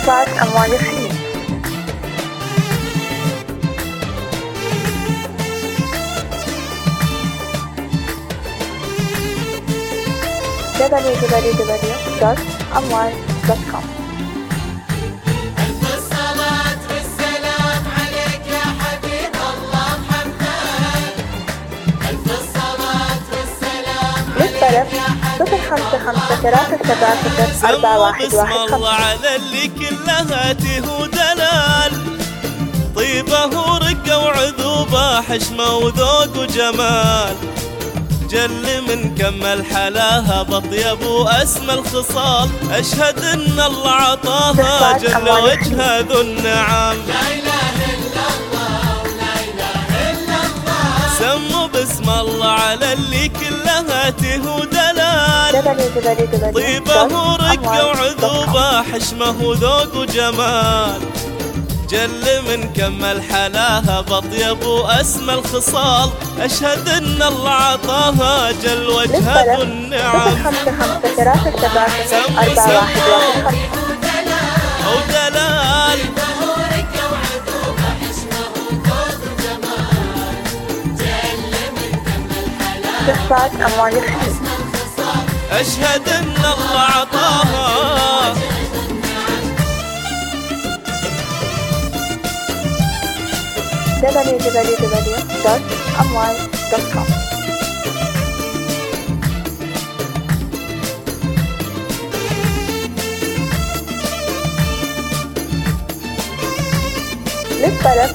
دفعت أموال الخليج. www.amwal.com. ألف الصلاة والسلام عليك يا حبيب الله محمد. ألف الصلاة والسلام للطلب 055 بسم الله على اللي كلها تهو دلال، طيبة ورقة وعذوبة حشمة وذوق وجمال، جل من كمل حلاها بطيب وأسمى الخصال، أشهد إن الله عطاها جل وجهها ذو النعم. لا إله إلا الله ولا إله إلا الله. سموا بسم الله على اللي كلها تهو دلال، طيبة ورقة وعذوبة حشمة وذوق وجمال، جل من كمل حلاها بطيب وأسمى الخصال، أشهد إن الله عطاها جل وجهها ذو النعم. ودلال دفعت أموال الخليج. أشهد إن الله عطاها www.amwal.com. للطلب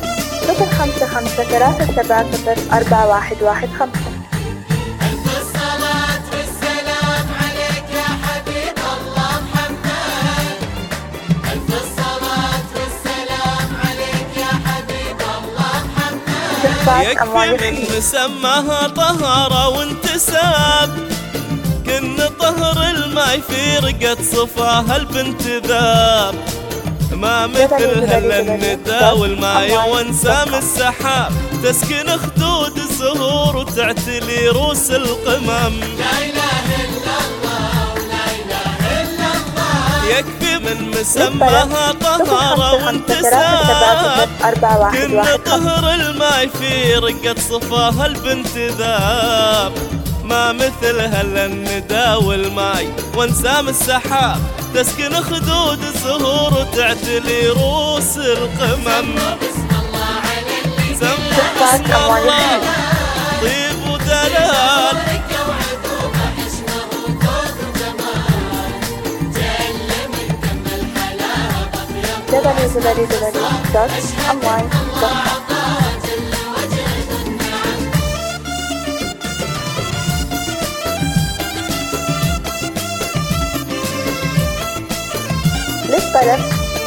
055 ألف الصلاة والسلام عليك يا حبيب الله محمد. ألف الصلاة والسلام عليك يا حبيب الله محمد. أموال يكفي من الخليج. مسماها طهارة وانتساب، كن طهر الماي في رقة صفاها البنت ذاب، ما مثلها الا الندى والماي وانسام السحاب، تسكن خدود الزهور وتعتلي روس القمم. لا إله إلا الله ولا إله إلا الله. يكفي من مسماها طهارة وانتساب، كن طهر الماي في رقة صفاها البنت ذاب، ما مثلها الا الندى والماي وانسام السحاب، تسكن خدود الزهور وتعتلي روس القمم. بسم الله على اللي سموا بسم الله طيب ودلال، رقة وعذوبة حشمة وذوق وجمال، جل من كمل حلاها بطيب www.amwal.com. عطاها جل وجهه ذو النعم. للطلب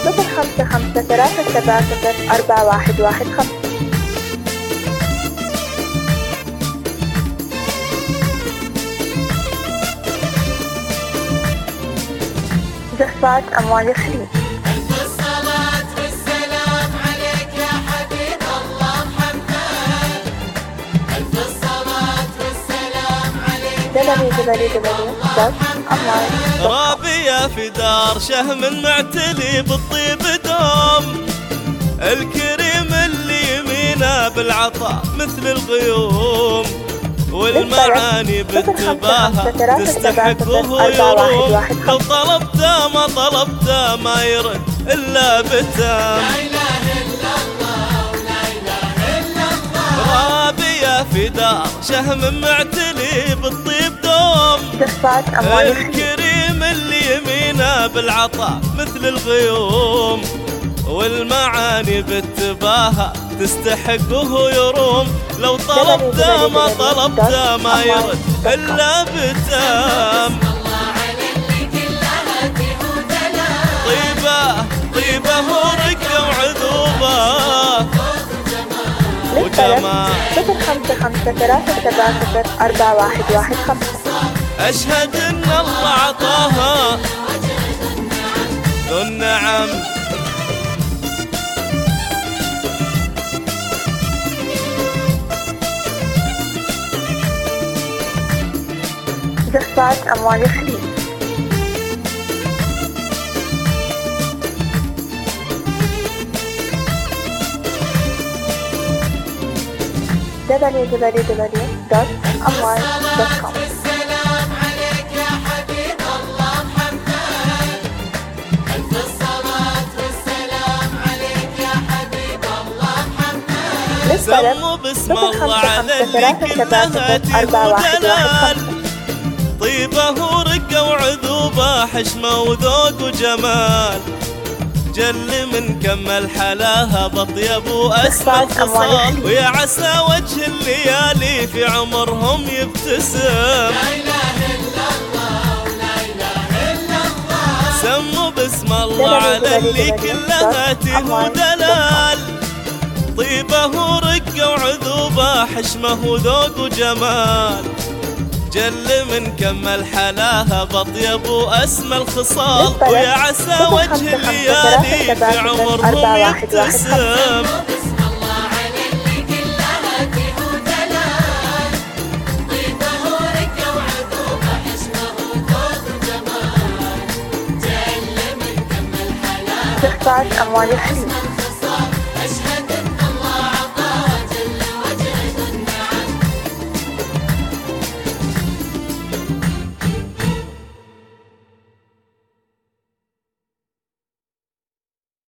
055 دفعت أموال الخليج. ألف الصلاة والسلام عليك يا حبيب الله محمد. ألف الصلاة والسلام عليك www.amwal.com. رابية في دار شهم معتلي بالطيب دوم، الكريم اللي يمينه بالعطاء مثل الغيوم، والمعاني بالتباهة تستحقه يروم، لو طلبته ما طلبته ما يرد إلا بتام. لا إله إلا الله ولا إله إلا الله. رابية في دار شهم معتلي بالطيب دوم، دفعت أموال الخليج. الكريم اللي يمينه بالعطاء مثل الغيوم، والمعاني بالتباهة تستحقه يروم، لو طلبته ما طلبته ما يرد إلا بتام. الله على اللي كلها تهو دلال، طيبة طيبة ورقة وعذوبة للطلب وجمال، 055 أشهد إن الله عطاها ذو النعم. دفعت أموال الخليج. www.amwal.com. والسلام عليك يا حبيب الله محمد. ألف الصلاة والسلام عليك يا حبيب الله محمد. سموا باسم الله على اللي كلها ودلال، طيبة ورقة وعذوبة حشمة وذوق وجمال، جل من كمل حلاها بطيب وأسمى خصال، ويا عسى وجه الليالي في عمرهم يبتسم. لا إله إلا الله ولا إله إلا الله. سموا باسم الله على اللي كلها ودلال، طيبة ورقة وعذوبة حشمة وذوق وجمال، جل من كمل حلاها بطيب وأسمى الخصال، ويا عسى وجه الليالي في عمرهم يبتسم. بسم الله على اللي كلها ودلال، طيبة ورقة وعذوبة حشمة وذوق وجمال، جل من كمل حلاها قطعة أموال الخليج.